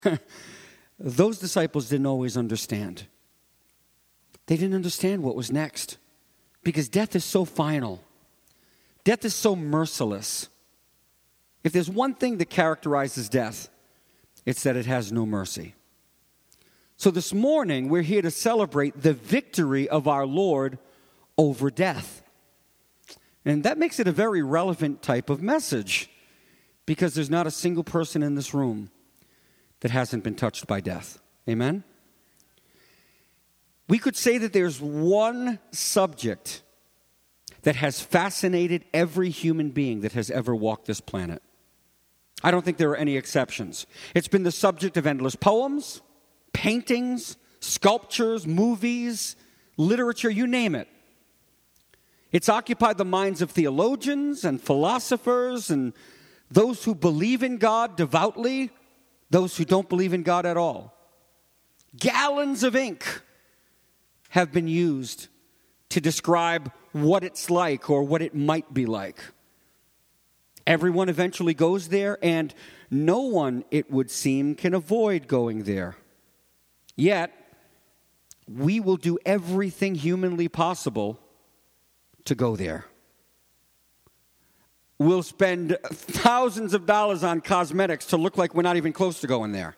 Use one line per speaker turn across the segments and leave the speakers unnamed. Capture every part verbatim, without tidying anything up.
Those disciples didn't always understand. They didn't understand what was next because death is so final. Death is so merciless. If there's one thing that characterizes death, it's that it has no mercy. So this morning, we're here to celebrate the victory of our Lord over death. And that makes it a very relevant type of message because there's not a single person in this room that hasn't been touched by death. Amen? We could say that there's one subject that has fascinated every human being that has ever walked this planet. I don't think there are any exceptions. It's been the subject of endless poems, paintings, sculptures, movies, literature, you name it. It's occupied the minds of theologians and philosophers and those who believe in God devoutly, those who don't believe in God at all. Gallons of ink have been used to describe what it's like or what it might be like. Everyone eventually goes there, and no one, it would seem, can avoid going there. Yet, we will do everything humanly possible to go there. We'll spend thousands of dollars on cosmetics to look like we're not even close to going there.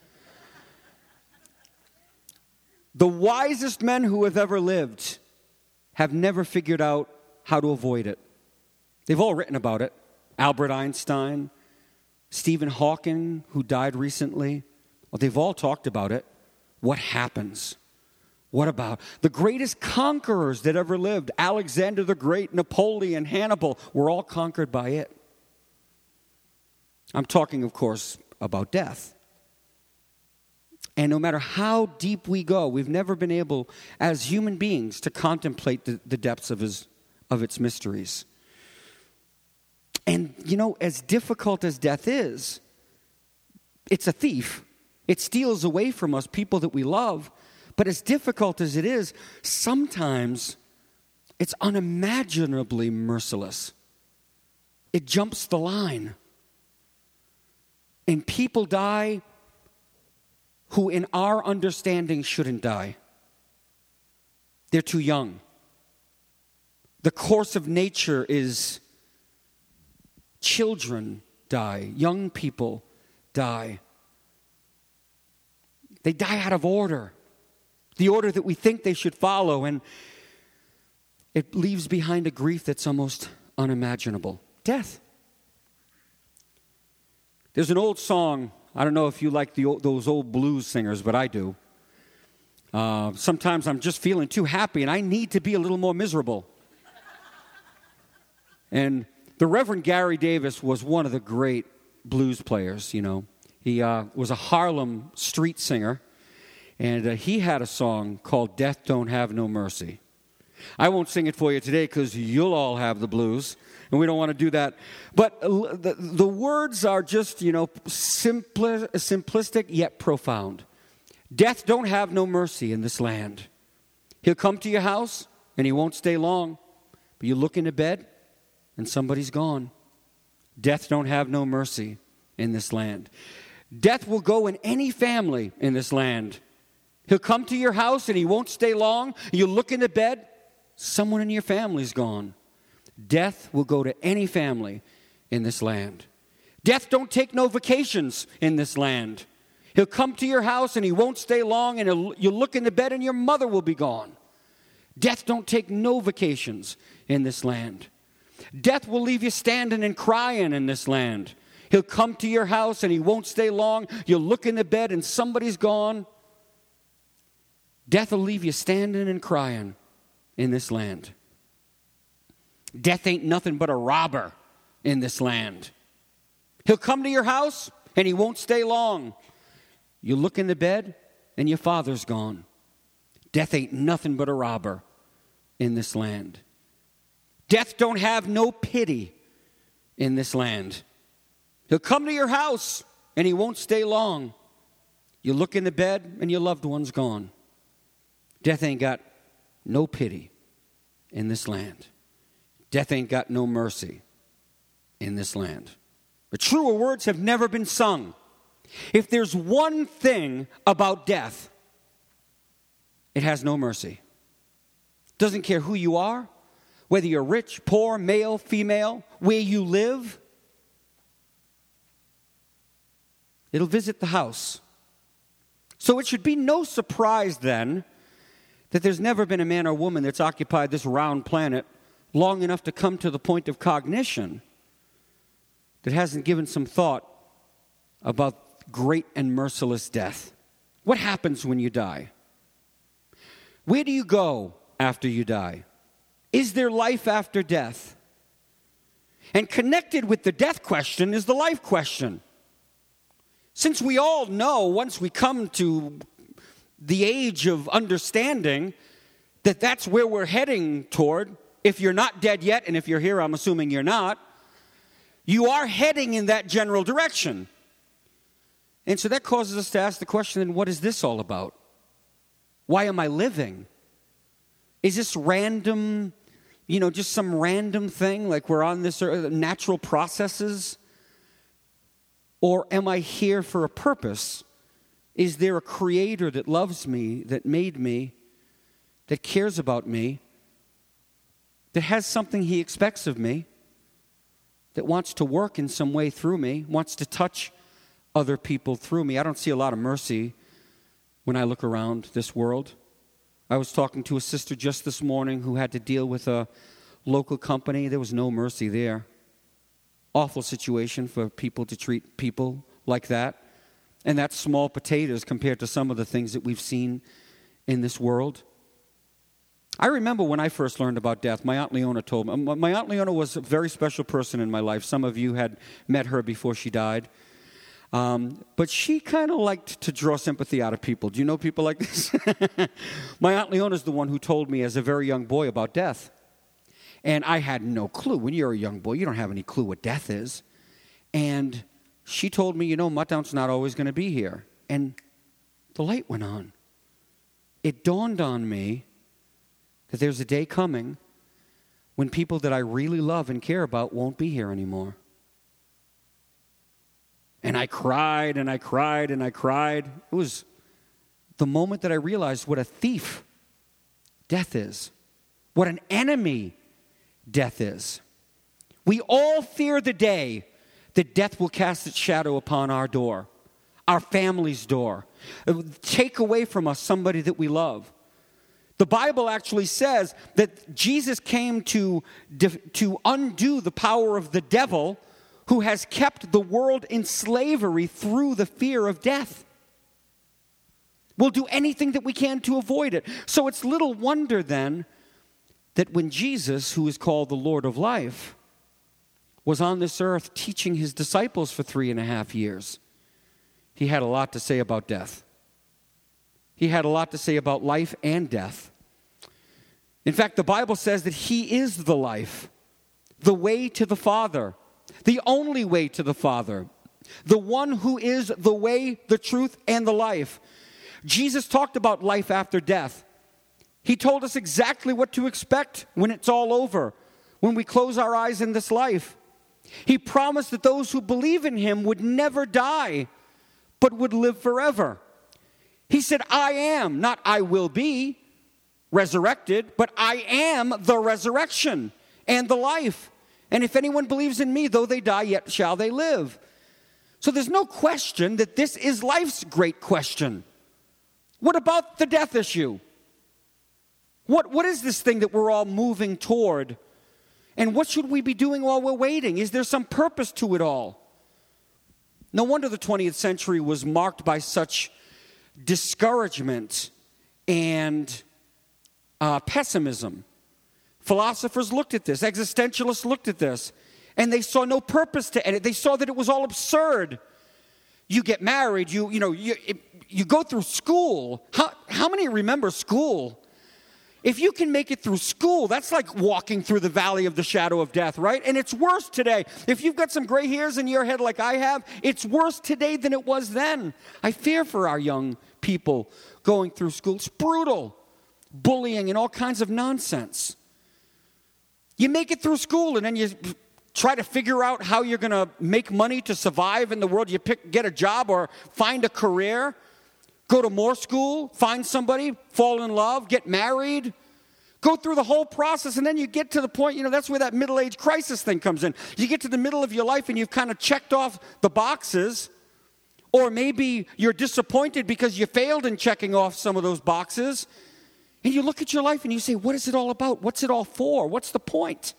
The wisest men who have ever lived have never figured out how to avoid it. They've all written about it. Albert Einstein, Stephen Hawking, who died recently. Well, they've all talked about it. What happens? What about the greatest conquerors that ever lived? Alexander the Great, Napoleon, Hannibal, were all conquered by it. I'm talking, of course, about death. And no matter how deep we go, we've never been able, as human beings, to contemplate the, the depths of his, of its mysteries. And, you know, as difficult as death is, it's a thief. It steals away from us people that we love. But as difficult as it is, sometimes it's unimaginably merciless. It jumps the line. And people die who in our understanding shouldn't die. They're too young. The course of nature is children die, young people die. They die out of order, the order that we think they should follow, and it leaves behind a grief that's almost unimaginable. Death. There's an old song. I don't know if you like the, those old blues singers, but I do. Uh, sometimes I'm just feeling too happy, and I need to be a little more miserable. And the Reverend Gary Davis was one of the great blues players, you know. He uh, was a Harlem street singer, and uh, he had a song called Death Don't Have No Mercy. I won't sing it for you today because you'll all have the blues, and we don't want to do that. But the, the words are just, you know, simpli- simplistic yet profound. Death don't have no mercy in this land. He'll come to your house, and he won't stay long. But you look into bed, and somebody's gone. Death don't have no mercy in this land. Death will go in any family in this land. He'll come to your house, and he won't stay long. You look into bed, someone in your family's gone. Death will go to any family in this land. Death don't take no vacations in this land. He'll come to your house and he won't stay long, and you look into bed and your mother will be gone. Death don't take no vacations in this land. Death will leave you standing and crying in this land. He'll come to your house and he won't stay long. You'll look into bed and somebody's gone. Death will leave you standing and crying in this land. Death ain't nothing but a robber in this land. He'll come to your house and he won't stay long. You look in the bed and your father's gone. Death ain't nothing but a robber in this land. Death don't have no pity in this land. He'll come to your house and he won't stay long. You look in the bed and your loved one's gone. Death ain't got no pity in this land. Death ain't got no mercy in this land. But truer words have never been sung. If there's one thing about death, it has no mercy. Doesn't care who you are, whether you're rich, poor, male, female, where you live. It'll visit the house. So it should be no surprise then that there's never been a man or woman that's occupied this round planet long enough to come to the point of cognition that hasn't given some thought about great and merciless death. What happens when you die? Where do you go after you die? Is there life after death? And connected with the death question is the life question. Since we all know, once we come to the age of understanding, that that's where we're heading toward, if you're not dead yet, and if you're here, I'm assuming you're not, you are heading in that general direction. And so that causes us to ask the question, then what is this all about? Why am I living? Is this random, you know, just some random thing, like we're on this earth, natural processes? Or am I here for a purpose? Is there a creator that loves me, that made me, that cares about me, that has something he expects of me, that wants to work in some way through me, wants to touch other people through me? I don't see a lot of mercy when I look around this world. I was talking to a sister just this morning who had to deal with a local company. There was no mercy there. Awful situation for people to treat people like that. And that's small potatoes compared to some of the things that we've seen in this world. I remember when I first learned about death, my Aunt Leona told me. My Aunt Leona was a very special person in my life. Some of you had met her before she died. Um, but she kind of liked to draw sympathy out of people. Do you know people like this? My Aunt Leona is the one who told me as a very young boy about death. And I had no clue. When you're a young boy, you don't have any clue what death is. And she told me, you know, Muttown's not always going to be here. And the light went on. It dawned on me that there's a day coming when people that I really love and care about won't be here anymore. And I cried and I cried and I cried. It was the moment that I realized what a thief death is, what an enemy death is. We all fear the day that death will cast its shadow upon our door, our family's door, take away from us somebody that we love. The Bible actually says that Jesus came to, to undo the power of the devil who has kept the world in slavery through the fear of death. We'll do anything that we can to avoid it. So it's little wonder then that when Jesus, who is called the Lord of life, was on this earth teaching his disciples for three and a half years, he had a lot to say about death. He had a lot to say about life and death. In fact, the Bible says that he is the life, the way to the Father, the only way to the Father, the one who is the way, the truth, and the life. Jesus talked about life after death. He told us exactly what to expect when it's all over, when we close our eyes in this life. He promised that those who believe in him would never die, but would live forever. He said, I am, not I will be resurrected, but I am the resurrection and the life. And if anyone believes in me, though they die, yet shall they live. So there's no question that this is life's great question. What about the death issue? What, what is this thing that we're all moving toward? And what should we be doing while we're waiting? Is there some purpose to it all? No wonder the twentieth century was marked by such discouragement and uh, pessimism. Philosophers looked at this, existentialists looked at this, and they saw no purpose to it. They saw that it was all absurd. You get married, you you know, you, you go through school. How, how many remember school? If you can make it through school, that's like walking through the valley of the shadow of death, right? And it's worse today. If you've got some gray hairs in your head like I have, it's worse today than it was then. I fear for our young people going through school. It's brutal. Bullying and all kinds of nonsense. You make it through school and then you try to figure out how you're going to make money to survive in the world. You pick, get a job or find a career, go to more school, find somebody, fall in love, get married, go through the whole process, and then you get to the point, you know, that's where that middle-age crisis thing comes in. You get to the middle of your life and you've kind of checked off the boxes, or maybe you're disappointed because you failed in checking off some of those boxes, and you look at your life and you say, what is it all about? What's it all for? What's the point?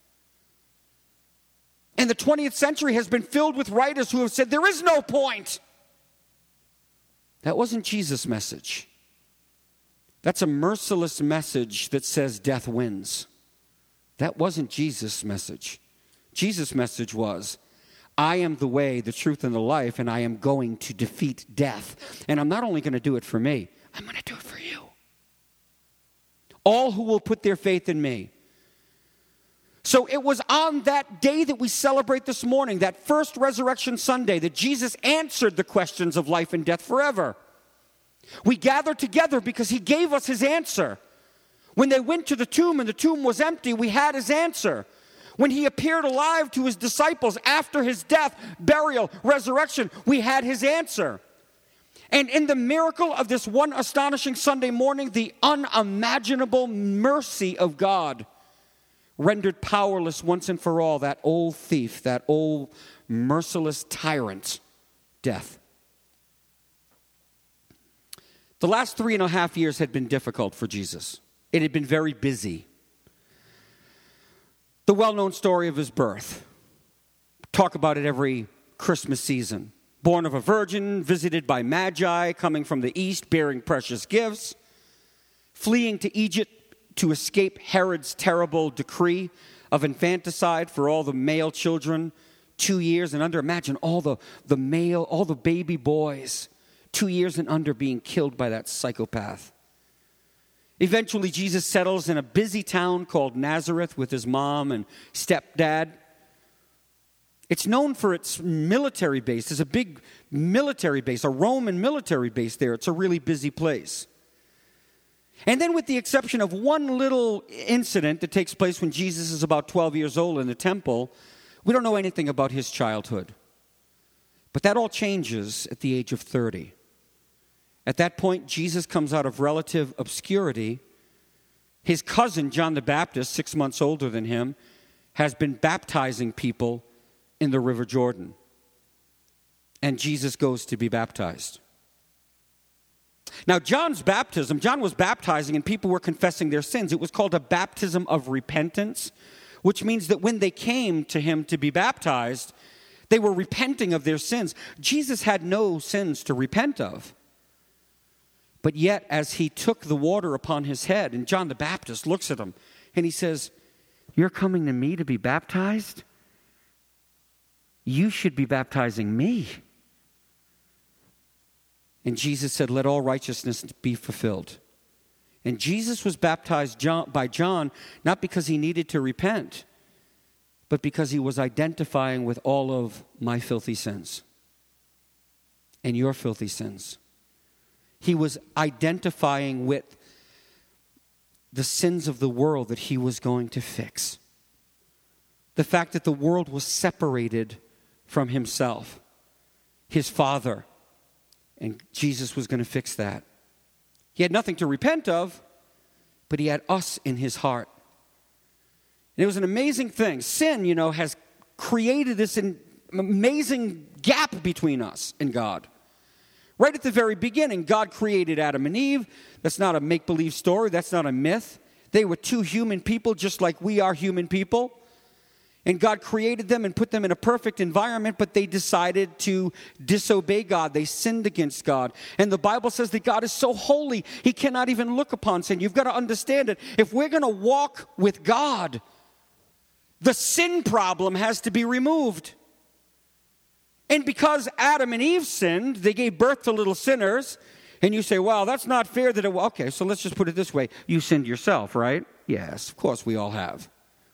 And the twentieth century has been filled with writers who have said, there is no point. That wasn't Jesus' message. That's a merciless message that says death wins. That wasn't Jesus' message. Jesus' message was, I am the way, the truth, and the life, and I am going to defeat death. And I'm not only going to do it for me, I'm going to do it for you. All who will put their faith in me. So it was on that day that we celebrate this morning, that first Resurrection Sunday, that Jesus answered the questions of life and death forever. We gather together because he gave us his answer. When they went to the tomb and the tomb was empty, we had his answer. When he appeared alive to his disciples after his death, burial, resurrection, we had his answer. And in the miracle of this one astonishing Sunday morning, the unimaginable mercy of God rendered powerless once and for all that old thief, that old merciless tyrant, death. The last three and a half years had been difficult for Jesus. It had been very busy. The well-known story of his birth. Talk about it every Christmas season. Born of a virgin, visited by magi coming from the east, bearing precious gifts, fleeing to Egypt to escape Herod's terrible decree of infanticide for all the male children, two years and under. Imagine all the, the male, all the baby boys, two years and under, being killed by that psychopath. Eventually, Jesus settles in a busy town called Nazareth with his mom and stepdad. It's known for its military base. There's a big military base, a Roman military base there. It's a really busy place. And then with the exception of one little incident that takes place when Jesus is about twelve years old in the temple, we don't know anything about his childhood. But that all changes at the age of thirty. At that point, Jesus comes out of relative obscurity. His cousin, John the Baptist, six months older than him, has been baptizing people in the River Jordan. And Jesus goes to be baptized. Now, John's baptism, John was baptizing and people were confessing their sins. It was called a baptism of repentance, which means that when they came to him to be baptized, they were repenting of their sins. Jesus had no sins to repent of. But yet, as he took the water upon his head, and John the Baptist looks at him, and he says, you're coming to me to be baptized? You should be baptizing me. And Jesus said, let all righteousness be fulfilled. And Jesus was baptized John, by John, not because he needed to repent, but because he was identifying with all of my filthy sins and your filthy sins. He was identifying with the sins of the world that he was going to fix. The fact that the world was separated from himself, his Father, and Jesus was going to fix that. He had nothing to repent of, but he had us in his heart. And it was an amazing thing. Sin, you know, has created this amazing gap between us and God. Right at the very beginning, God created Adam and Eve. That's not a make-believe story. That's not a myth. They were two human people just like we are human people. And God created them and put them in a perfect environment, but they decided to disobey God. They sinned against God. And the Bible says that God is so holy, he cannot even look upon sin. You've got to understand it. If we're going to walk with God, the sin problem has to be removed. And because Adam and Eve sinned, they gave birth to little sinners. And you say, well, that's not fair that it... Okay, so let's just put it this way. You sinned yourself, right? Yes, of course we all have.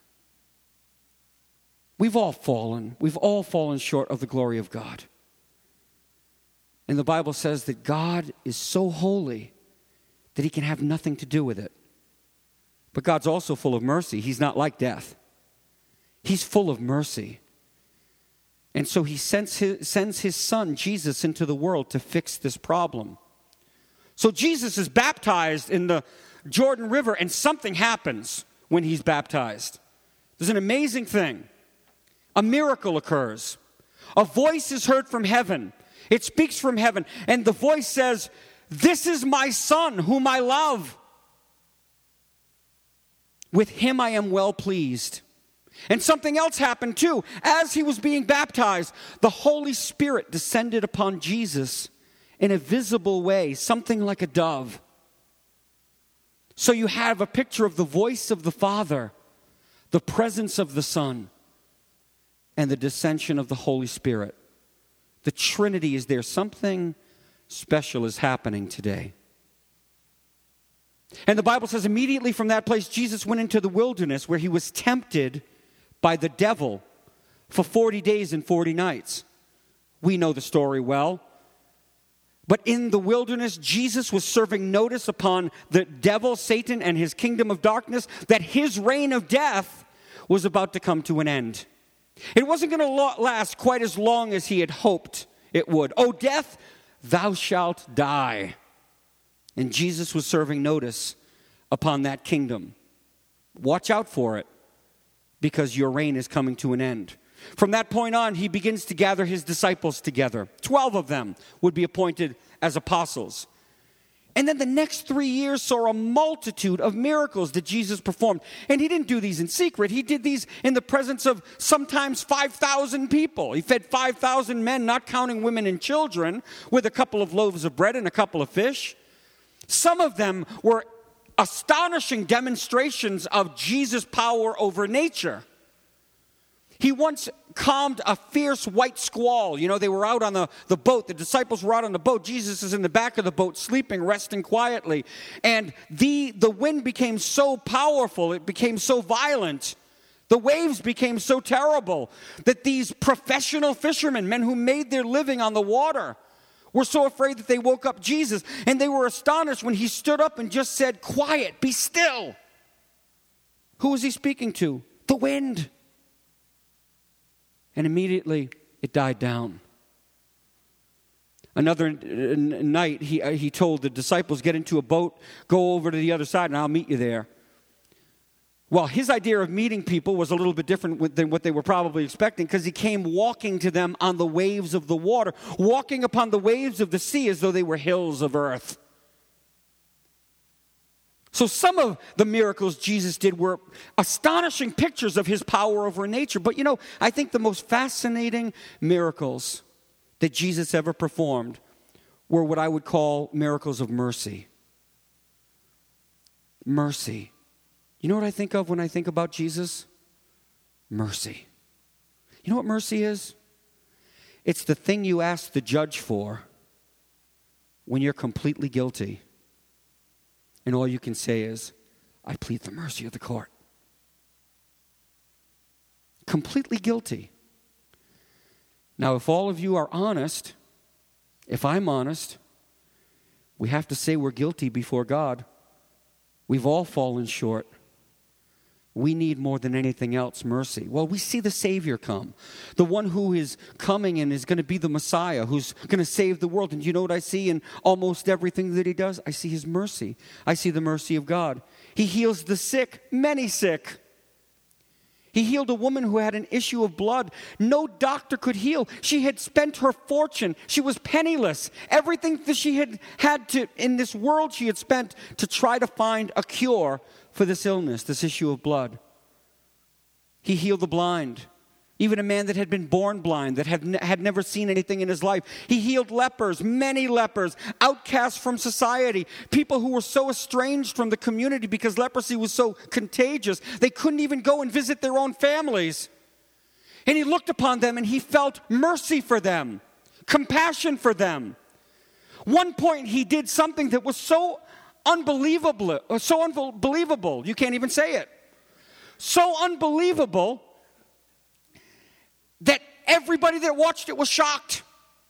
We've all fallen. We've all fallen short of the glory of God. And the Bible says that God is so holy that he can have nothing to do with it. But God's also full of mercy. He's not like death. He's full of mercy. And so he sends his, sends his son, Jesus, into the world to fix this problem. So Jesus is baptized in the Jordan River, and something happens when he's baptized. There's an amazing thing. A miracle occurs. A voice is heard from heaven. It speaks from heaven, and the voice says, "This is my son whom I love. With him I am well pleased." And something else happened too. As he was being baptized, the Holy Spirit descended upon Jesus in a visible way, something like a dove. So you have a picture of the voice of the Father, the presence of the Son, and the descension of the Holy Spirit. The Trinity is there. Something special is happening today. And the Bible says immediately from that place, Jesus went into the wilderness where he was tempted by the devil for forty days and forty nights. We know the story well. But in the wilderness, Jesus was serving notice upon the devil, Satan, and his kingdom of darkness that his reign of death was about to come to an end. It wasn't going to last quite as long as he had hoped it would. "O death, thou shalt die." And Jesus was serving notice upon that kingdom. Watch out for it, because your reign is coming to an end. From that point on, he begins to gather his disciples together. Twelve of them would be appointed as apostles. And then the next three years saw a multitude of miracles that Jesus performed. And he didn't do these in secret. He did these in the presence of sometimes five thousand people. He fed five thousand men, not counting women and children, with a couple of loaves of bread and a couple of fish. Some of them were astonishing demonstrations of Jesus' power over nature. He once calmed a fierce white squall. You know, they were out on the, the boat. The disciples were out on the boat. Jesus is in the back of the boat, sleeping, resting quietly. And the, the wind became so powerful, it became so violent, the waves became so terrible, that these professional fishermen, men who made their living on the water, were so afraid that they woke up Jesus. And they were astonished when he stood up and just said, "Quiet, be still." Who was he speaking to? The wind. And immediately it died down. Another night, he, he told the disciples, "Get into a boat, go over to the other side, and I'll meet you there." Well, his idea of meeting people was a little bit different than what they were probably expecting, because he came walking to them on the waves of the water, walking upon the waves of the sea as though they were hills of earth. So some of the miracles Jesus did were astonishing pictures of his power over nature. But you know, I think the most fascinating miracles that Jesus ever performed were what I would call miracles of mercy. Mercy. You know what I think of when I think about Jesus? Mercy. You know what mercy is? It's the thing you ask the judge for when you're completely guilty. And all you can say is, "I plead the mercy of the court." Completely guilty. Now, if all of you are honest, if I'm honest, we have to say we're guilty before God. We've all fallen short. We need more than anything else mercy. Well, we see the Savior come. The one who is coming and is going to be the Messiah, who's going to save the world. And you know what I see in almost everything that he does? I see his mercy. I see the mercy of God. He heals the sick, many sick. He healed a woman who had an issue of blood. No doctor could heal. She had spent her fortune. She was penniless. Everything that she had had to in this world she had spent to try to find a cure for this illness, this issue of blood. He healed the blind. Even a man that had been born blind, that had, ne- had never seen anything in his life. He healed lepers, many lepers, outcasts from society, people who were so estranged from the community because leprosy was so contagious, they couldn't even go and visit their own families. And he looked upon them and he felt mercy for them, compassion for them. One point he did something that was so unbelievable, so unbelievable, you can't even say it. So unbelievable that everybody that watched it was shocked.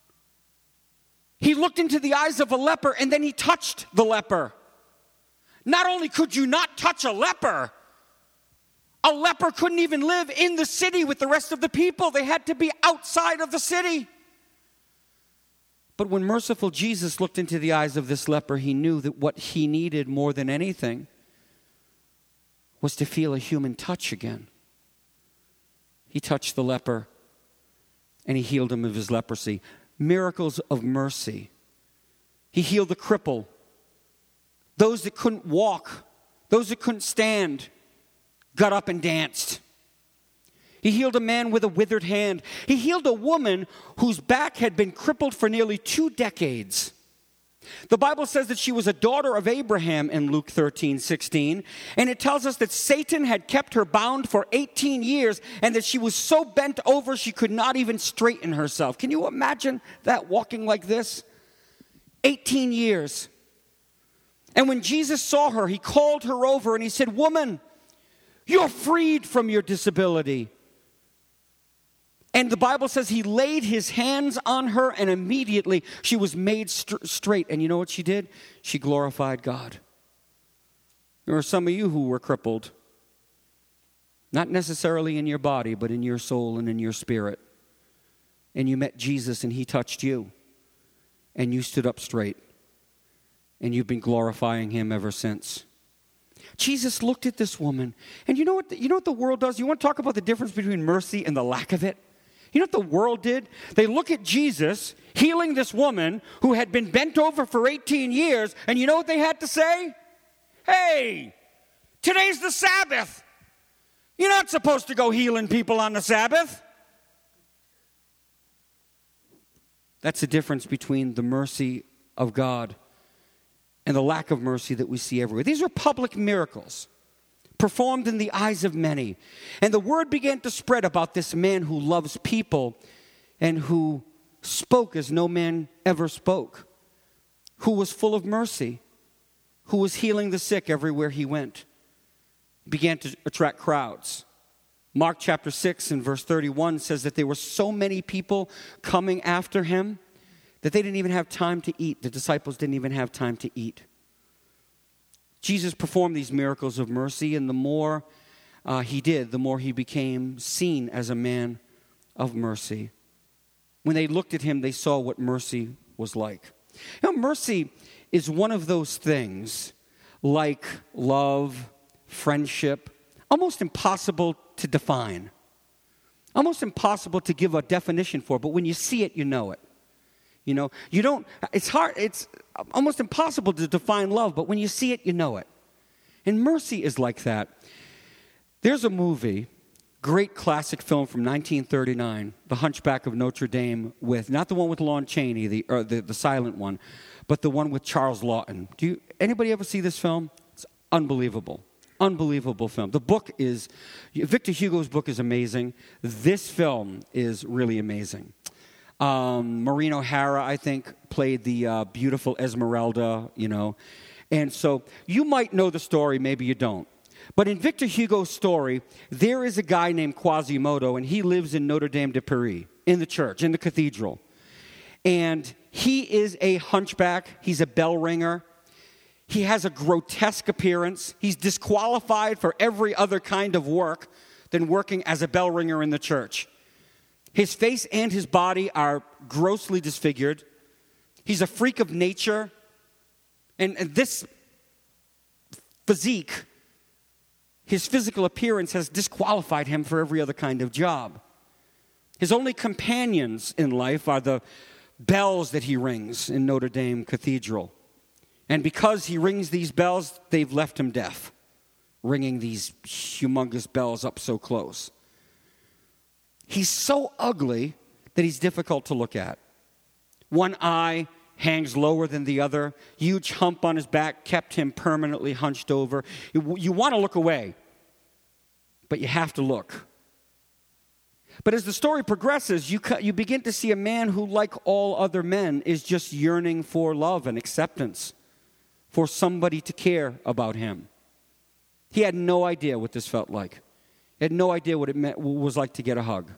He looked into the eyes of a leper and then he touched the leper. Not only could you not touch a leper, A leper couldn't even live in the city with the rest of the people. They had to be outside of the city. But when merciful Jesus looked into the eyes of this leper, he knew that what he needed more than anything was to feel a human touch again. He touched the leper and he healed him of his leprosy. Miracles of mercy. He healed the cripple, those that couldn't walk, those that couldn't stand, got up and danced. He healed a man with a withered hand. He healed a woman whose back had been crippled for nearly two decades. The Bible says that she was a daughter of Abraham in Luke thirteen sixteen, and it tells us that Satan had kept her bound for eighteen years and that she was so bent over she could not even straighten herself. Can you imagine that, walking like this? eighteen years. And when Jesus saw her, he called her over and he said, "Woman, you're freed from your disability." And the Bible says he laid his hands on her and immediately she was made st- straight. And you know what she did? She glorified God. There are some of you who were crippled, not necessarily in your body, but in your soul and in your spirit. And you met Jesus and he touched you. And you stood up straight. And you've been glorifying him ever since. Jesus looked at this woman. And you know what the, you know what the world does? You want to talk about the difference between mercy and the lack of it? You know what the world did? They look at Jesus healing this woman who had been bent over for eighteen years. And you know what they had to say? Hey, today's the Sabbath. You're not supposed to go healing people on the Sabbath. That's the difference between the mercy of God and the lack of mercy that we see everywhere. These are public miracles performed in the eyes of many. And the word began to spread about this man who loves people and who spoke as no man ever spoke, who was full of mercy, who was healing the sick everywhere he went. He began to attract crowds. Mark chapter six and verse thirty-one says that there were so many people coming after him that they didn't even have time to eat. The disciples didn't even have time to eat. Jesus performed these miracles of mercy, and the more uh, he did, the more he became seen as a man of mercy. When they looked at him, they saw what mercy was like. You know, mercy is one of those things like love, friendship, almost impossible to define. Almost impossible to give a definition for, but when you see it, you know it. You know, you don't, it's hard, it's almost impossible to define love, but when you see it, you know it. And mercy is like that. There's a movie, great classic film from nineteen thirty-nine, The Hunchback of Notre Dame, with, not the one with Lon Chaney, the, or the, the silent one, but the one with Charles Lawton. Do you, anybody ever see this film? It's unbelievable. Unbelievable film. The book is, Victor Hugo's book is amazing. This film is really amazing. Um, Maureen O'Hara, I think, played the uh, beautiful Esmeralda, you know. And so you might know the story, maybe you don't. But in Victor Hugo's story, there is a guy named Quasimodo, and he lives in Notre Dame de Paris, in the church, in the cathedral. And he is a hunchback. He's a bell ringer. He has a grotesque appearance. He's disqualified for every other kind of work than working as a bell ringer in the church. His face and his body are grossly disfigured. He's a freak of nature. And, and this physique, his physical appearance has disqualified him for every other kind of job. His only companions in life are the bells that he rings in Notre Dame Cathedral. And because he rings these bells, they've left him deaf, ringing these humongous bells up so close. He's so ugly that he's difficult to look at. One eye hangs lower than the other. Huge hump on his back kept him permanently hunched over. You, you want to look away, but you have to look. But as the story progresses, you, you begin to see a man who, like all other men, is just yearning for love and acceptance, for somebody to care about him. He had no idea what this felt like. He had no idea what it meant, what it was like to get a hug.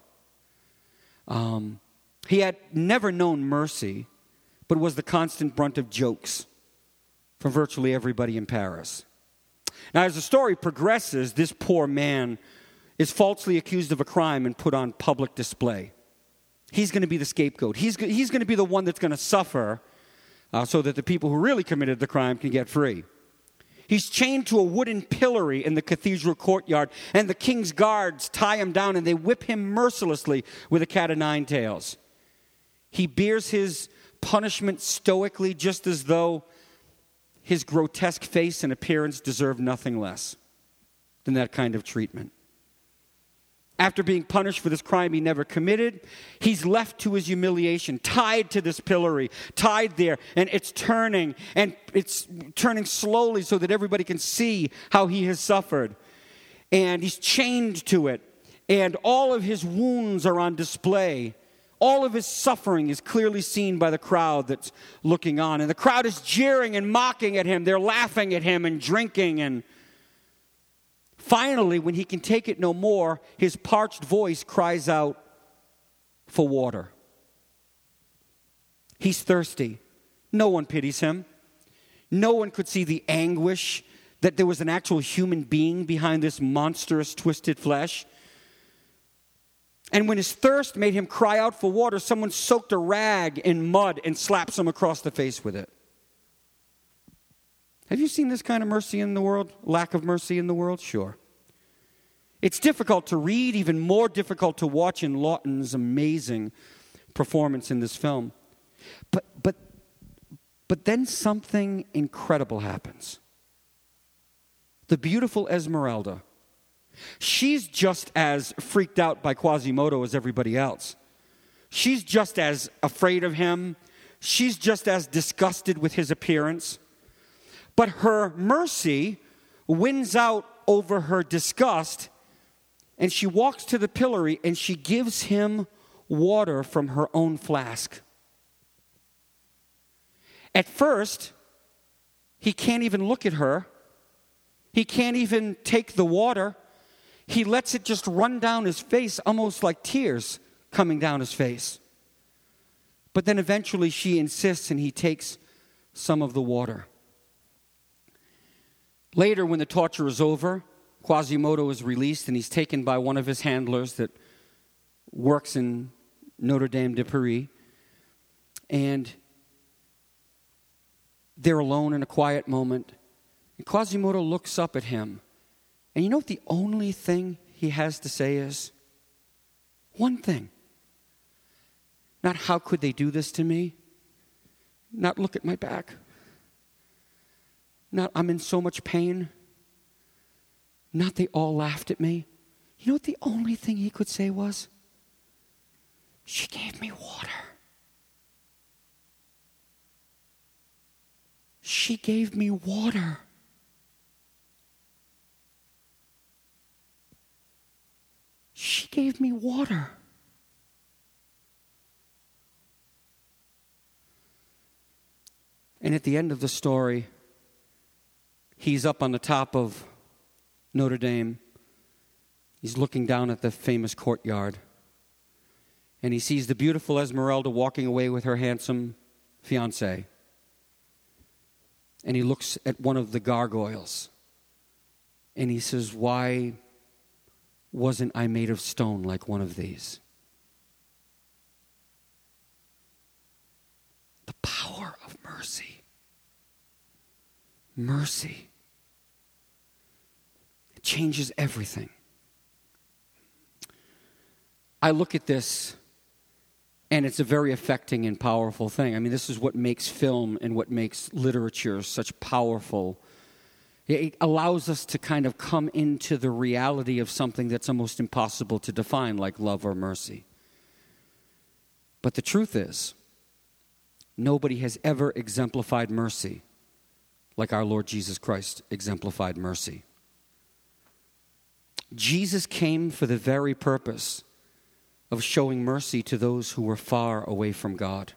Um, he had never known mercy, but was the constant brunt of jokes from virtually everybody in Paris. Now, as the story progresses, this poor man is falsely accused of a crime and put on public display. He's going to be the scapegoat. He's, he's going to be the one that's going to suffer uh, so that the people who really committed the crime can get free. He's chained to a wooden pillory in the cathedral courtyard, and the king's guards tie him down, and they whip him mercilessly with a cat of nine tails. He bears his punishment stoically, just as though his grotesque face and appearance deserve nothing less than that kind of treatment. After being punished for this crime he never committed, he's left to his humiliation, tied to this pillory, tied there, and it's turning, and it's turning slowly so that everybody can see how he has suffered. And he's chained to it, and all of his wounds are on display. All of his suffering is clearly seen by the crowd that's looking on. And the crowd is jeering and mocking at him. They're laughing at him and drinking. And finally, when he can take it no more, his parched voice cries out for water. He's thirsty. No one pities him. No one could see the anguish that there was an actual human being behind this monstrous, twisted flesh. And when his thirst made him cry out for water, someone soaked a rag in mud and slaps him across the face with it. Have you seen this kind of mercy in the world? Lack of mercy in the world? Sure. It's difficult to read, even more difficult to watch in Lawton's amazing performance in this film. But, but, but then something incredible happens. The beautiful Esmeralda, she's just as freaked out by Quasimodo as everybody else. She's just as afraid of him. She's just as disgusted with his appearance. But her mercy wins out over her disgust, and she walks to the pillory and she gives him water from her own flask. At first, he can't even look at her. He can't even take the water. He lets it just run down his face, almost like tears coming down his face. But then eventually she insists, and he takes some of the water. Later, when the torture is over, Quasimodo is released, and he's taken by one of his handlers that works in Notre Dame de Paris. And they're alone in a quiet moment. And Quasimodo looks up at him. And you know what the only thing he has to say is? One thing. Not how could they do this to me? Not look at my back. Not I'm in so much pain. Not they all laughed at me. You know what the only thing he could say was? She gave me water. She gave me water. She gave me water. And at the end of the story, he's up on the top of Notre Dame. He's looking down at the famous courtyard. And he sees the beautiful Esmeralda walking away with her handsome fiancé. And he looks at one of the gargoyles. And he says, why wasn't I made of stone like one of these? The power of mercy. Mercy. It changes everything. I look at this, and it's a very affecting and powerful thing. I mean, this is what makes film and what makes literature such powerful. It allows us to kind of come into the reality of something that's almost impossible to define, like love or mercy. But the truth is, nobody has ever exemplified mercy like our Lord Jesus Christ exemplified mercy. Jesus came for the very purpose of showing mercy to those who were far away from God.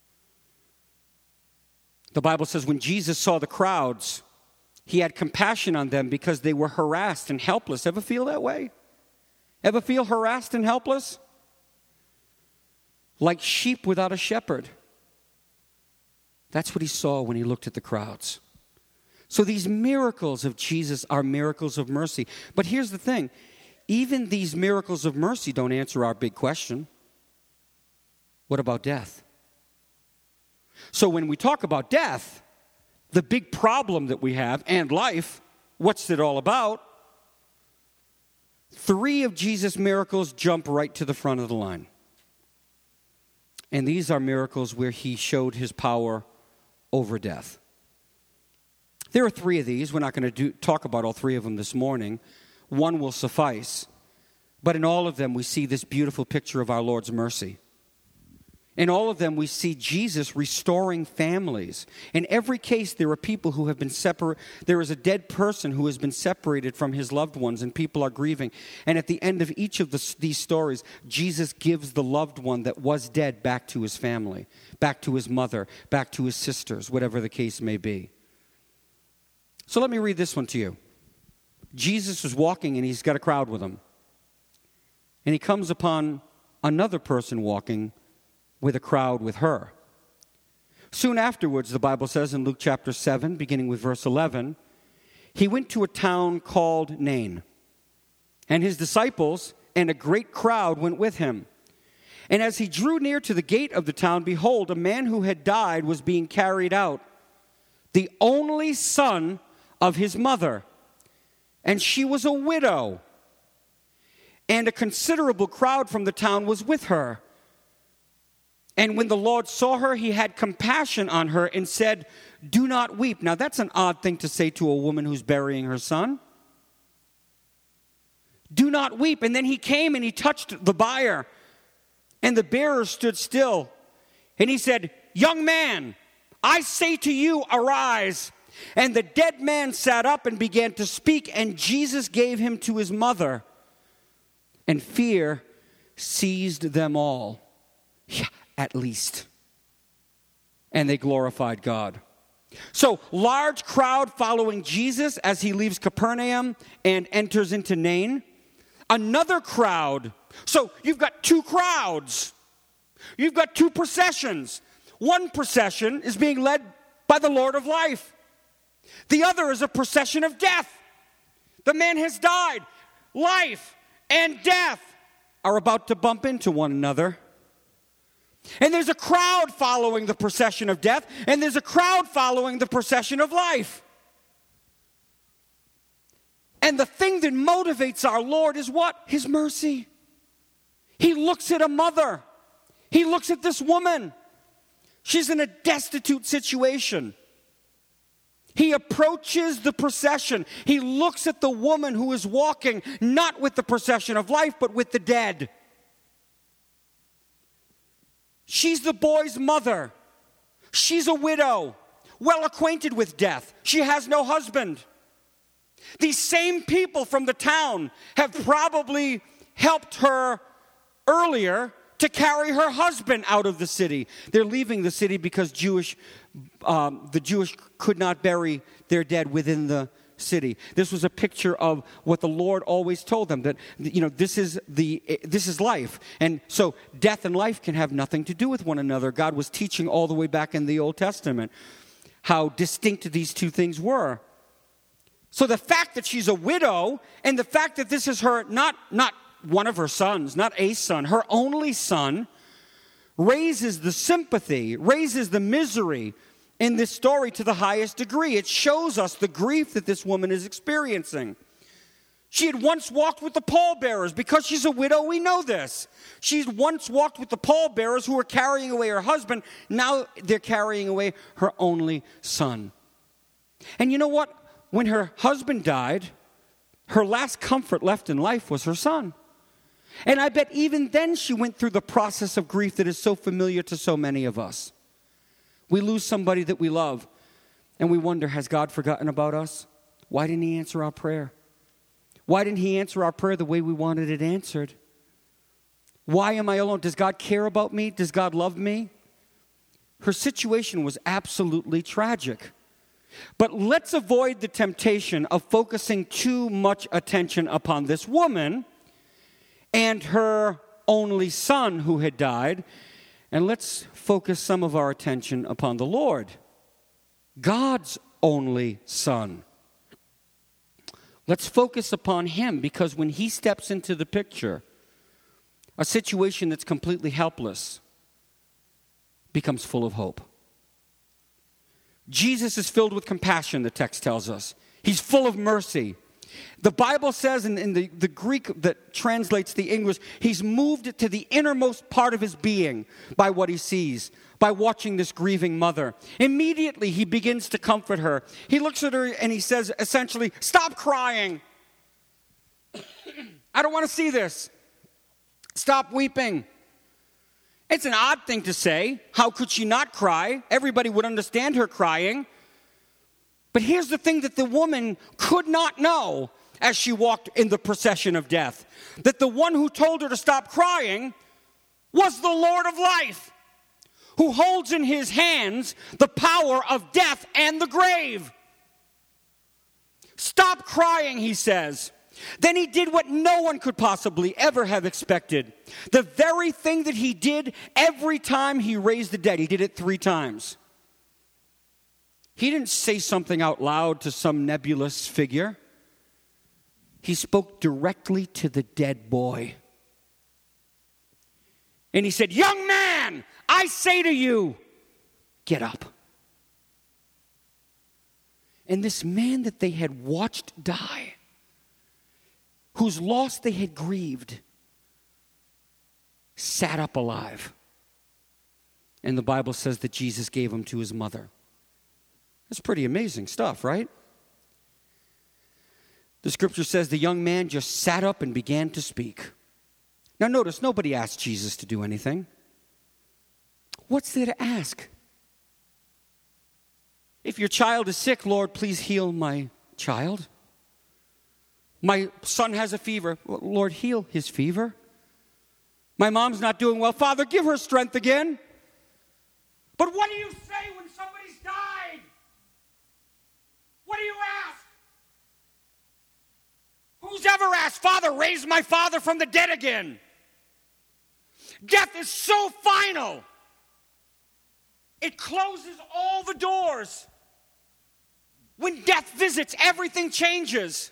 The Bible says when Jesus saw the crowds, he had compassion on them because they were harassed and helpless. Ever feel that way? Ever feel harassed and helpless? Like sheep without a shepherd. That's what he saw when he looked at the crowds. So these miracles of Jesus are miracles of mercy. But here's the thing. Even these miracles of mercy don't answer our big question. What about death? So when we talk about death, the big problem that we have, and life, what's it all about? Three of Jesus' miracles jump right to the front of the line. And these are miracles where he showed his power over death. There are three of these. We're not going to do, talk about all three of them this morning. One will suffice. But in all of them, we see this beautiful picture of our Lord's mercy. In all of them, we see Jesus restoring families. In every case, there are people who have been separated. There is a dead person who has been separated from his loved ones, and people are grieving. And at the end of each of the, these stories, Jesus gives the loved one that was dead back to his family, back to his mother, back to his sisters, whatever the case may be. So let me read this one to you. Jesus is walking, and he's got a crowd with him. And he comes upon another person walking with a crowd with her. Soon afterwards, the Bible says in Luke chapter seven, beginning with verse eleven, he went to a town called Nain, and his disciples and a great crowd went with him. And as he drew near to the gate of the town, behold, a man who had died was being carried out, the only son of his mother, and she was a widow, and a considerable crowd from the town was with her. And when the Lord saw her, he had compassion on her and said, "Do not weep." Now, that's an odd thing to say to a woman who's burying her son. Do not weep. And then he came and he touched the bier, and the bearer stood still. And he said, "Young man, I say to you, arise." And the dead man sat up and began to speak, and Jesus gave him to his mother. And fear seized them all. Yeah. At least. And they glorified God. So, large crowd following Jesus as he leaves Capernaum and enters into Nain. Another crowd. So, you've got two crowds. You've got two processions. One procession is being led by the Lord of life. The other is a procession of death. The man has died. Life and death are about to bump into one another. And there's a crowd following the procession of death, and there's a crowd following the procession of life. And the thing that motivates our Lord is what? His mercy. He looks at a mother. He looks at this woman. She's in a destitute situation. He approaches the procession. He looks at the woman who is walking, not with the procession of life, but with the dead. She's the boy's mother. She's a widow, well acquainted with death. She has no husband. These same people from the town have probably helped her earlier to carry her husband out of the city. They're leaving the city because Jewish, um, the Jewish could not bury their dead within the city. This was a picture of what the Lord always told them, that, you know, this is the this is life. And so death and life can have nothing to do with one another. God was teaching all the way back in the Old Testament how distinct these two things were. So the fact that she's a widow, and the fact that this is her, not, not one of her sons, not a son, her only son, raises the sympathy, raises the misery in this story to the highest degree. It shows us the grief that this woman is experiencing. She had once walked with the pallbearers. Because she's a widow, we know this. She's once walked with the pallbearers who were carrying away her husband. Now they're carrying away her only son. And you know what? When her husband died, her last comfort left in life was her son. And I bet even then she went through the process of grief that is so familiar to so many of us. We lose somebody that we love, and we wonder, has God forgotten about us? Why didn't he answer our prayer? Why didn't he answer our prayer the way we wanted it answered? Why am I alone? Does God care about me? Does God love me? Her situation was absolutely tragic. But let's avoid the temptation of focusing too much attention upon this woman and her only son who had died. And let's focus some of our attention upon the Lord. God's only Son. Let's focus upon him, because when he steps into the picture, a situation that's completely helpless becomes full of hope. Jesus is filled with compassion, the text tells us. He's full of mercy. The Bible says in, in the, the Greek that translates the English, he's moved to the innermost part of his being by what he sees, by watching this grieving mother. Immediately, he begins to comfort her. He looks at her and he says, essentially, stop crying. I don't want to see this. Stop weeping. It's an odd thing to say. How could she not cry? Everybody would understand her crying. But here's the thing that the woman could not know as she walked in the procession of death. That the one who told her to stop crying was the Lord of life, who holds in his hands the power of death and the grave. Stop crying, he says. Then he did what no one could possibly ever have expected. The very thing that he did every time he raised the dead. He did it three times. He didn't say something out loud to some nebulous figure. He spoke directly to the dead boy. And he said, young man, I say to you, get up. And this man that they had watched die, whose loss they had grieved, sat up alive. And the Bible says that Jesus gave him to his mother. That's pretty amazing stuff, right? The scripture says the young man just sat up and began to speak. Now notice, nobody asked Jesus to do anything. What's there to ask? If your child is sick, Lord, please heal my child. My son has a fever. Lord, heal his fever. My mom's not doing well. Father, give her strength again. But what do you say when somebody's died? What do you ask? Who's ever asked, Father, raise my father from the dead again? Death is so final. It closes all the doors. When death visits, everything changes.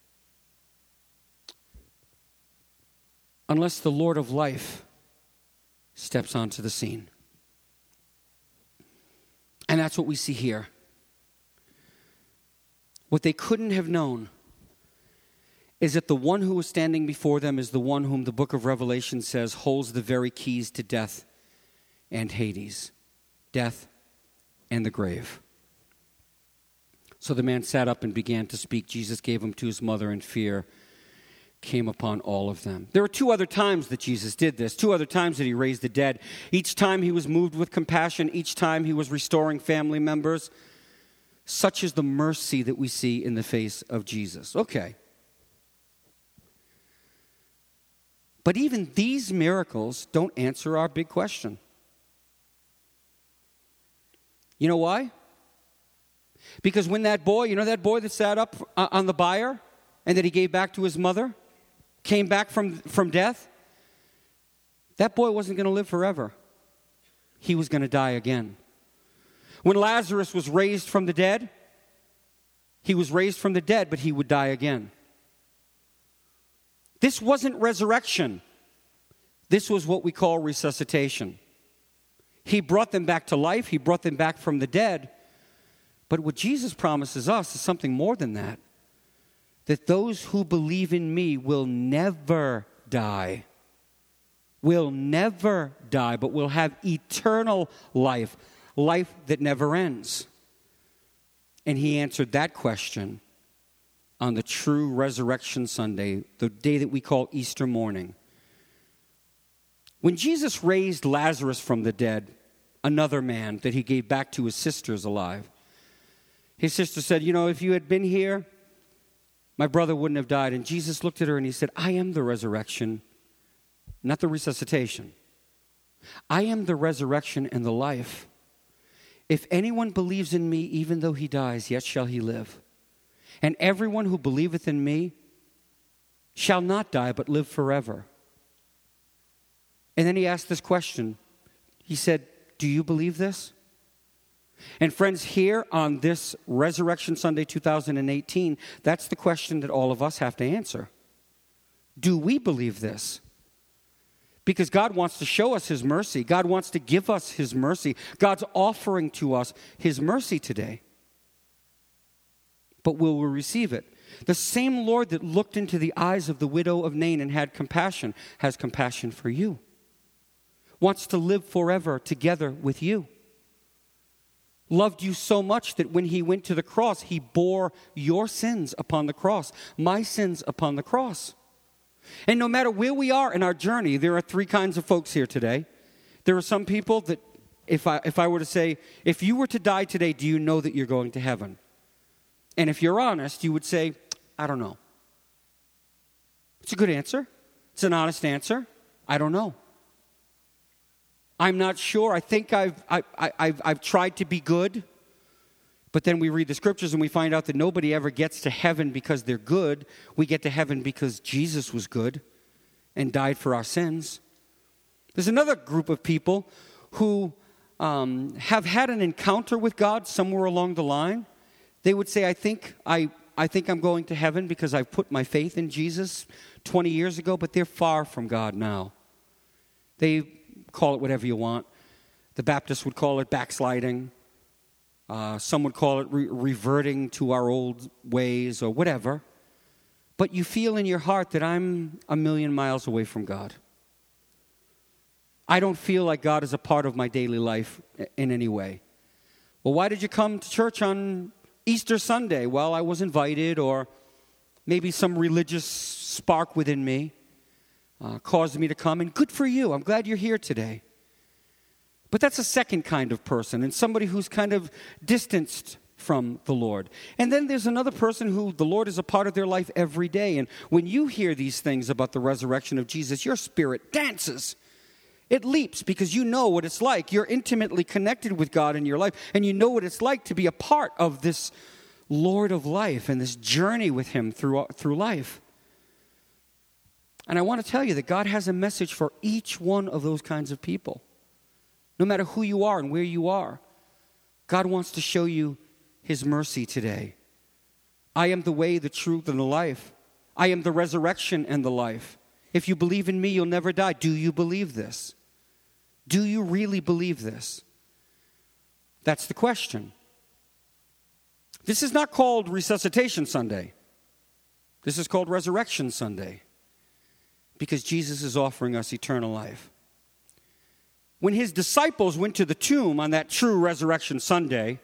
Unless the Lord of life steps onto the scene. And that's what we see here. What they couldn't have known is that the one who was standing before them is the one whom the book of Revelation says holds the very keys to death and Hades, death and the grave. So the man sat up and began to speak. Jesus gave him to his mother, and fear came upon all of them. There were two other times that Jesus did this, two other times that he raised the dead. Each time he was moved with compassion, each time he was restoring family members. Such is the mercy that we see in the face of Jesus. Okay. But even these miracles don't answer our big question. You know why? Because when that boy, you know that boy that sat up on the bier and that he gave back to his mother, came back from, from death, that boy wasn't going to live forever. He was going to die again. When Lazarus was raised from the dead, he was raised from the dead, but he would die again. This wasn't resurrection. This was what we call resuscitation. He brought them back to life. He brought them back from the dead. But what Jesus promises us is something more than that. That those who believe in me will never die. Will never die, but will have eternal life. Life that never ends. And he answered that question on the true Resurrection Sunday, the day that we call Easter morning. When Jesus raised Lazarus from the dead, another man that he gave back to his sisters alive, his sister said, you know, if you had been here, my brother wouldn't have died. And Jesus looked at her and he said, I am the resurrection, not the resuscitation. I am the resurrection and the life. If anyone believes in me, even though he dies, yet shall he live. And everyone who believeth in me shall not die, but live forever. And then he asked this question. He said, do you believe this? And friends, here on this Resurrection Sunday two thousand eighteen, that's the question that all of us have to answer. Do we believe this? Because God wants to show us his mercy. God wants to give us his mercy. God's offering to us his mercy today. But will we receive it? The same Lord that looked into the eyes of the widow of Nain and had compassion has compassion for you. Wants to live forever together with you. Loved you so much that when he went to the cross, he bore your sins upon the cross, my sins upon the cross. And no matter where we are in our journey, there are three kinds of folks here today. There are some people that, if I, if I were to say, if you were to die today, do you know that you're going to heaven? And if you're honest, you would say, I don't know. It's a good answer. It's an honest answer. I don't know. I'm not sure. I think I've, I, I, I've, I've tried to be good. But then we read the scriptures and we find out that nobody ever gets to heaven because they're good. We get to heaven because Jesus was good and died for our sins. There's another group of people who um, have had an encounter with God somewhere along the line. They would say, I think, I, I think I'm going to heaven because I've put my faith in Jesus twenty years ago, but they're far from God now. They call it whatever you want. The Baptists would call it backsliding. Uh, some would call it re- reverting to our old ways or whatever. But you feel in your heart that I'm a million miles away from God. I don't feel like God is a part of my daily life in any way. Well, why did you come to church on Easter Sunday? Well, I was invited, or maybe some religious spark within me uh, caused me to come. And good for you. I'm glad you're here today. But that's a second kind of person, and somebody who's kind of distanced from the Lord. And then there's another person who the Lord is a part of their life every day. And when you hear these things about the resurrection of Jesus, your spirit dances. It leaps because you know what it's like. You're intimately connected with God in your life, and you know what it's like to be a part of this Lord of life and this journey with him through, through life. And I want to tell you that God has a message for each one of those kinds of people. No matter who you are and where you are, God wants to show you his mercy today. I am the way, the truth, and the life. I am the resurrection and the life. If you believe in me, you'll never die. Do you believe this? Do you really believe this? That's the question. This is not called Resuscitation Sunday. This is called Resurrection Sunday, because Jesus is offering us eternal life. When his disciples went to the tomb on that true Resurrection Sunday,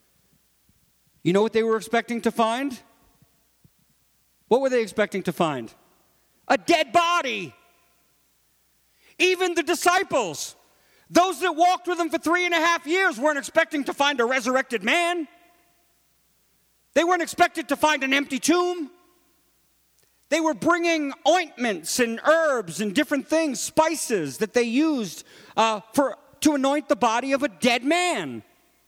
you know what they were expecting to find? What were they expecting to find? A dead body. Even the disciples, those that walked with him for three and a half years, weren't expecting to find a resurrected man. They weren't expected to find an empty tomb. They were bringing ointments and herbs and different things, spices that they used uh, for to anoint the body of a dead man.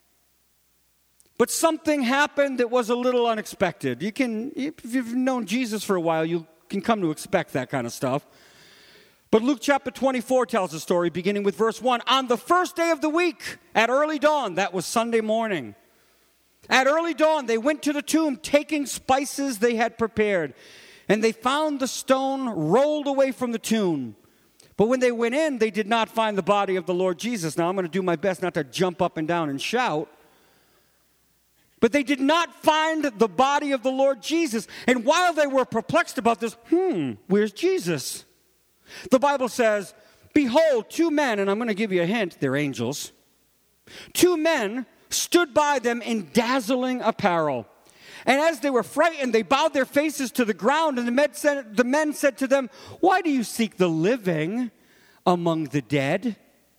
But something happened that was a little unexpected. You can, if you've known Jesus for a while, you can come to expect that kind of stuff. But Luke chapter twenty-four tells the story, beginning with verse one. On the first day of the week, at early dawn, that was Sunday morning, at early dawn, they went to the tomb, taking spices they had prepared. And they found the stone rolled away from the tomb. But when they went in, they did not find the body of the Lord Jesus. Now, I'm going to do my best not to jump up and down and shout. But they did not find the body of the Lord Jesus. And while they were perplexed about this, hmm, where's Jesus? The Bible says, behold, two men, and I'm going to give you a hint, they're angels. Two men stood by them in dazzling apparel. And as they were frightened, they bowed their faces to the ground, and the men said, the men said to them, why do you seek the living among the dead?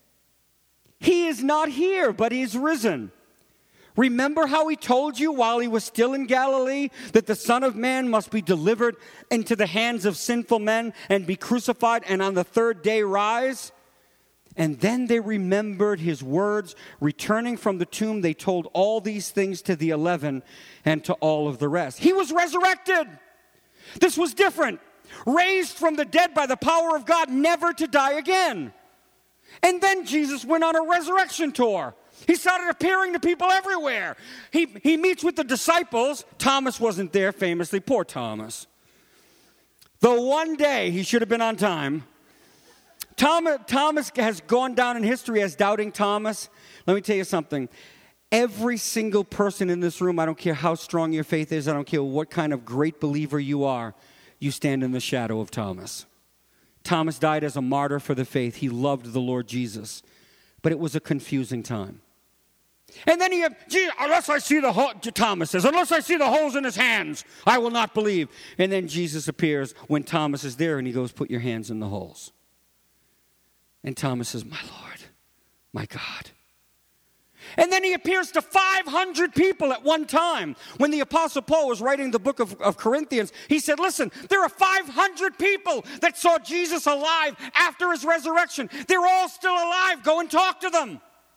He is not here, but he is risen. Remember how he told you while he was still in Galilee that the Son of Man must be delivered into the hands of sinful men and be crucified and on the third day rise? And then they remembered his words. Returning from the tomb, they told all these things to the eleven and to all of the rest. He was resurrected. This was different. Raised from the dead by the power of God, never to die again. And then Jesus went on a resurrection tour. He started appearing to people everywhere. He, he meets with the disciples. Thomas wasn't there, famously. Poor Thomas. The one day he should have been on time. Thomas, Thomas has gone down in history as doubting Thomas. Let me tell you something. Every single person in this room, I don't care how strong your faith is, I don't care what kind of great believer you are, you stand in the shadow of Thomas. Thomas died as a martyr for the faith. He loved the Lord Jesus. But it was a confusing time. And then he had, gee, unless I see the hole, Thomas says, unless I see the holes in his hands, I will not believe. And then Jesus appears when Thomas is there and he goes, put your hands in the holes. And Thomas says, my Lord, my God. And then he appears to five hundred people at one time. When the Apostle Paul was writing the book of, of Corinthians, he said, listen, there are five hundred people that saw Jesus alive after his resurrection. They're all still alive. Go and talk to them.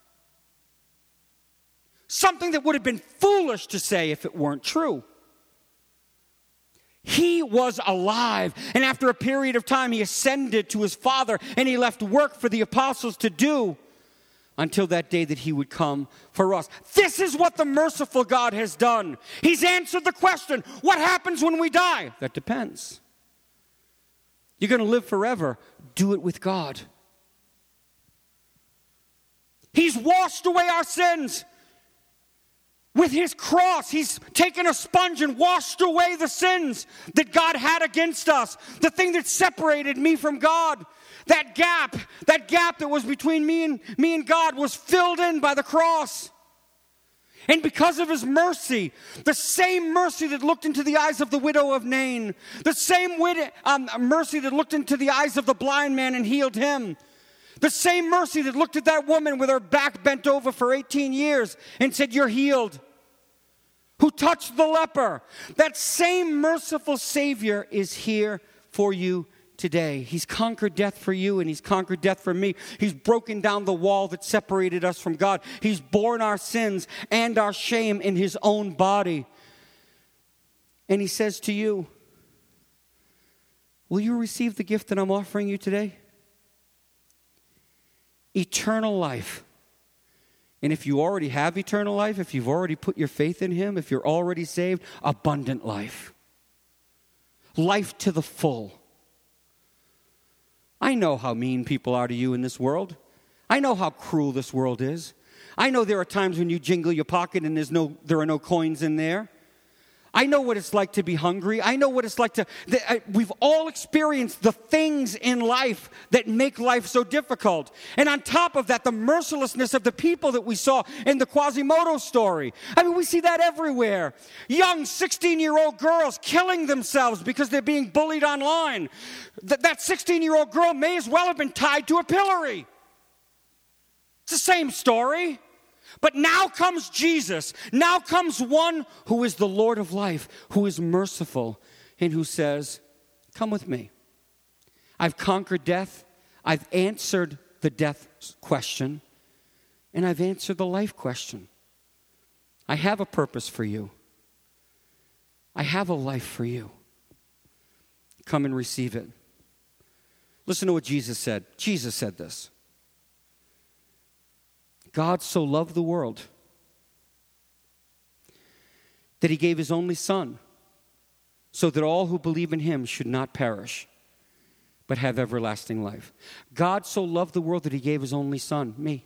Something that would have been foolish to say if it weren't true. He was alive, and after a period of time, he ascended to his Father, and he left work for the apostles to do until that day that he would come for us. This is what the merciful God has done. He's answered the question, what happens when we die? That depends. You're going to live forever. Do it with God. He's washed away our sins. With his cross, he's taken a sponge and washed away the sins that God had against us. The thing that separated me from God. That gap, that gap that was between me and me and God was filled in by the cross. And because of his mercy, the same mercy that looked into the eyes of the widow of Nain, the same wid- um, mercy that looked into the eyes of the blind man and healed him, the same mercy that looked at that woman with her back bent over for eighteen years and said, you're healed, who touched the leper, that same merciful Savior is here for you today. He's conquered death for you, and he's conquered death for me. He's broken down the wall that separated us from God. He's borne our sins and our shame in his own body. And he says to you, will you receive the gift that I'm offering you today? Eternal life. And if you already have eternal life, if you've already put your faith in him, if you're already saved, abundant life. Life to the full. I know how mean people are to you in this world. I know how cruel this world is. I know there are times when you jingle your pocket and there's no, there are no coins in there. I know what it's like to be hungry. I know what it's like to... The, I, we've all experienced the things in life that make life so difficult. And on top of that, the mercilessness of the people that we saw in the Quasimodo story. I mean, we see that everywhere. Young sixteen-year-old girls killing themselves because they're being bullied online. Th- that sixteen-year-old girl may as well have been tied to a pillory. It's the same story. But now comes Jesus. Now comes one who is the Lord of life, who is merciful, and who says, come with me. I've conquered death. I've answered the death question, and I've answered the life question. I have a purpose for you. I have a life for you. Come and receive it. Listen to what Jesus said. Jesus said this. God so loved the world that he gave his only Son so that all who believe in him should not perish but have everlasting life. God so loved the world that he gave his only Son, me,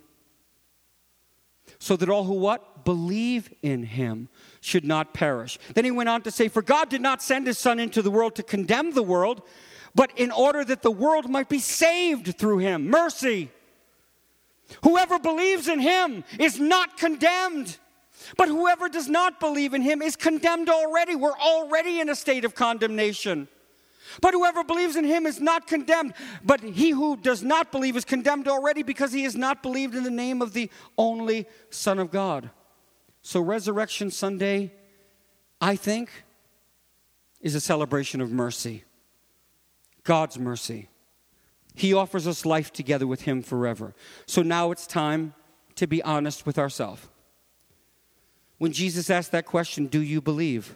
so that all who what? Believe in him should not perish. Then he went on to say, for God did not send his Son into the world to condemn the world, but in order that the world might be saved through him. Mercy. Whoever believes in him is not condemned. But whoever does not believe in him is condemned already. We're already in a state of condemnation. But whoever believes in him is not condemned. But he who does not believe is condemned already because he has not believed in the name of the only Son of God. So Resurrection Sunday, I think, is a celebration of mercy. God's mercy. He offers us life together with him forever. So now it's time to be honest with ourselves. When Jesus asked that question, do you believe?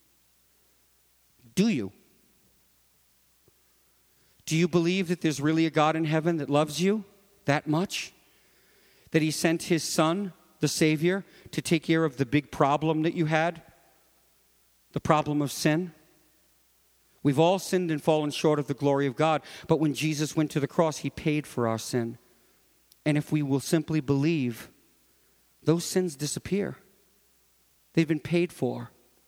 Do you? Do you believe that there's really a God in heaven that loves you that much? That he sent his Son the Savior to take care of the big problem that you had, the problem of sin. We've all sinned and fallen short of the glory of God, but when Jesus went to the cross, he paid for our sin. And if we will simply believe, those sins disappear. They've been paid for.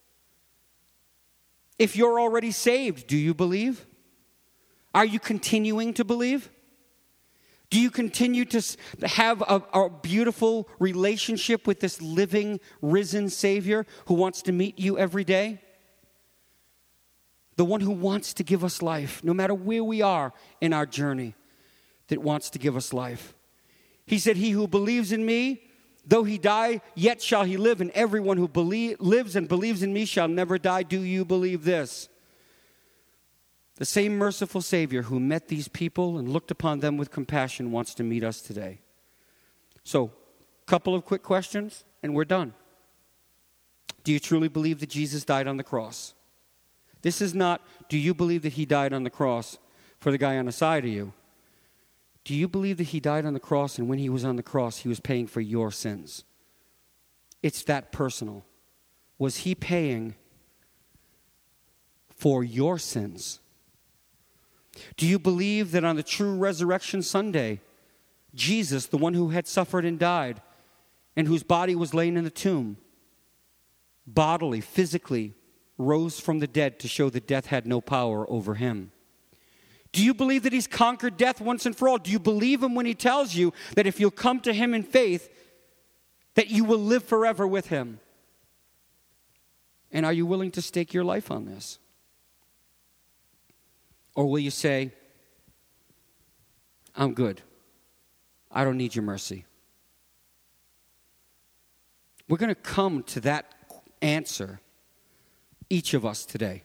If you're already saved, do you believe? Are you continuing to believe? Do you continue to have a, a beautiful relationship with this living, risen Savior who wants to meet you every day? The one who wants to give us life, no matter where we are in our journey, that wants to give us life. He said, he who believes in me, though he die, yet shall he live, and everyone who believe, lives and believes in me shall never die. Do you believe this? The same merciful Savior who met these people and looked upon them with compassion wants to meet us today. So, a couple of quick questions, and we're done. Do you truly believe that Jesus died on the cross? This is not, do you believe that he died on the cross for the guy on the side of you? Do you believe that he died on the cross, and when he was on the cross, he was paying for your sins? It's that personal. Was he paying for your sins? Do you believe that on the true resurrection Sunday, Jesus, the one who had suffered and died, and whose body was laying in the tomb, bodily, physically, rose from the dead to show that death had no power over him? Do you believe that he's conquered death once and for all? Do you believe him when he tells you that if you'll come to him in faith, that you will live forever with him? And are you willing to stake your life on this? Or will you say, I'm good. I don't need your mercy. We're going to come to that answer, each of us today.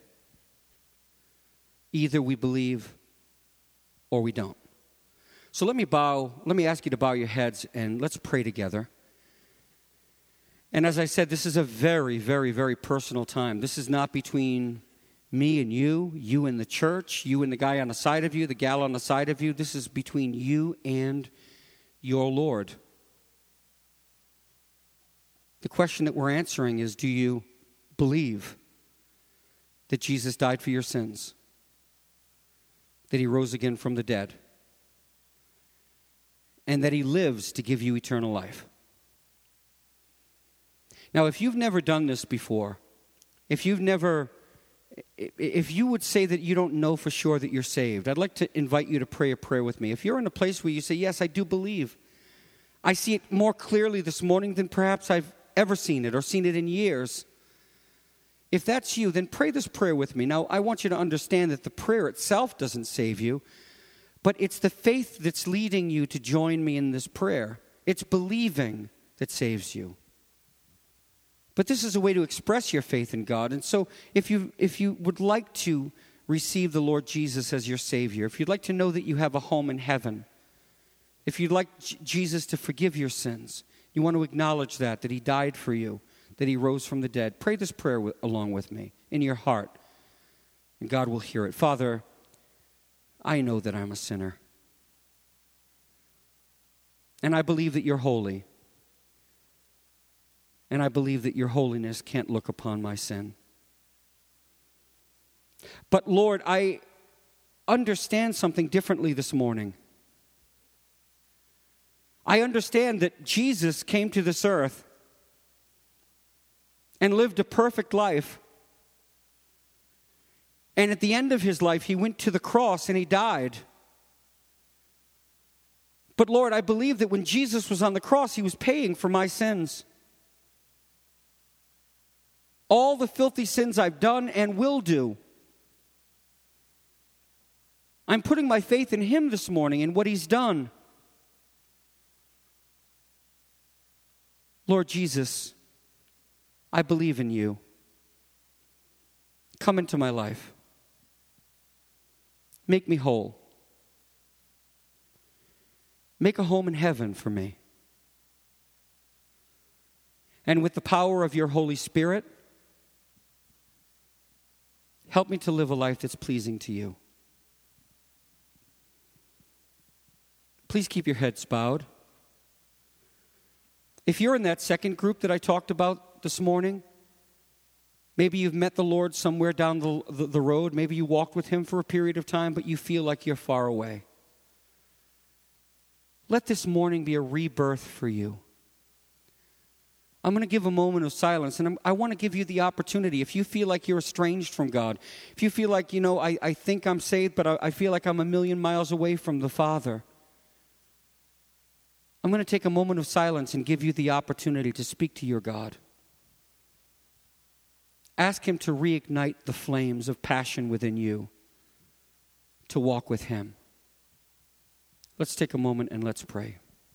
Either we believe or we don't. So let me bow, let me ask you to bow your heads and let's pray together. And as I said, this is a very, very, very personal time. This is not between me and you, you and the church, you and the guy on the side of you, the gal on the side of you. This is between you and your Lord. The question that we're answering is, do you believe that Jesus died for your sins? That he rose again from the dead? And that he lives to give you eternal life? Now, if you've never done this before, if you've never... If you would say that you don't know for sure that you're saved, I'd like to invite you to pray a prayer with me. If you're in a place where you say, yes, I do believe, I see it more clearly this morning than perhaps I've ever seen it or seen it in years. If that's you, then pray this prayer with me. Now, I want you to understand that the prayer itself doesn't save you, but it's the faith that's leading you to join me in this prayer. It's believing that saves you. But this is a way to express your faith in God. And so if you if you would like to receive the Lord Jesus as your Savior, if you'd like to know that you have a home in heaven, if you'd like J- Jesus to forgive your sins, you want to acknowledge that, that he died for you, that he rose from the dead, pray this prayer with, along with me in your heart, and God will hear it. Father, I know that I'm a sinner, and I believe that you're holy. And I believe that your holiness can't look upon my sin. But Lord, I understand something differently this morning. I understand that Jesus came to this earth and lived a perfect life. And at the end of his life, he went to the cross and he died. But Lord, I believe that when Jesus was on the cross, he was paying for my sins. All the filthy sins I've done and will do. I'm putting my faith in him this morning and what he's done. Lord Jesus, I believe in you. Come into my life. Make me whole. Make a home in heaven for me. And with the power of your Holy Spirit, help me to live a life that's pleasing to you. Please keep your heads bowed. If you're in that second group that I talked about this morning, maybe you've met the Lord somewhere down the, the, the road. Maybe you walked with him for a period of time, but you feel like you're far away. Let this morning be a rebirth for you. I'm going to give a moment of silence, and I'm, I want to give you the opportunity. If you feel like you're estranged from God, if you feel like, you know, I, I think I'm saved, but I, I feel like I'm a million miles away from the Father, I'm going to take a moment of silence and give you the opportunity to speak to your God. Ask him to reignite the flames of passion within you to walk with him. Let's take a moment and let's pray.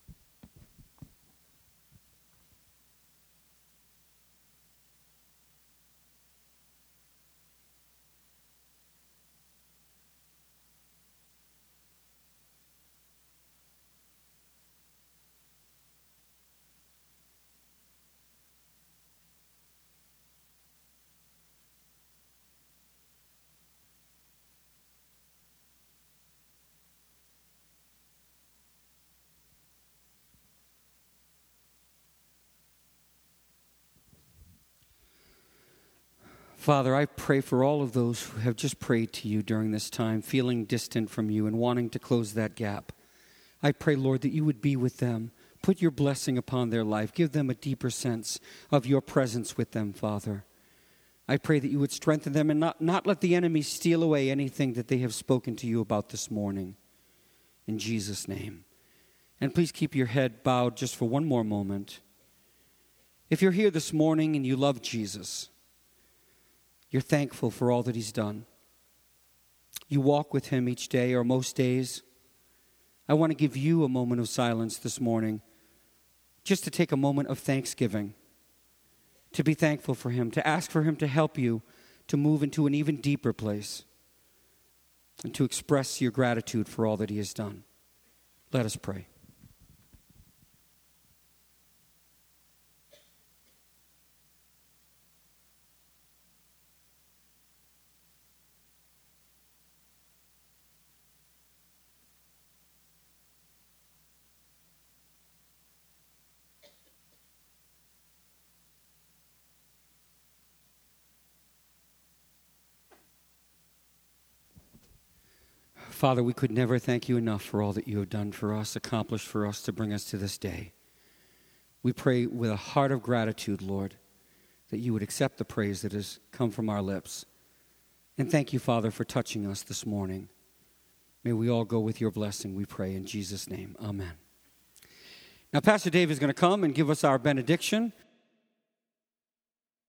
Father, I pray for all of those who have just prayed to you during this time, feeling distant from you and wanting to close that gap. I pray, Lord, that you would be with them. Put your blessing upon their life. Give them a deeper sense of your presence with them, Father. I pray that you would strengthen them and not, not let the enemy steal away anything that they have spoken to you about this morning. In Jesus' name. And please keep your head bowed just for one more moment. If you're here this morning and you love Jesus, you're thankful for all that he's done, you walk with him each day or most days, I want to give you a moment of silence this morning just to take a moment of thanksgiving, to be thankful for him, to ask for him to help you to move into an even deeper place and to express your gratitude for all that he has done. Let us pray. Father, we could never thank you enough for all that you have done for us, accomplished for us to bring us to this day. We pray with a heart of gratitude, Lord, that you would accept the praise that has come from our lips. And thank you, Father, for touching us this morning. May we all go with your blessing, we pray in Jesus' name. Amen. Now, Pastor Dave is going to come and give us our benediction.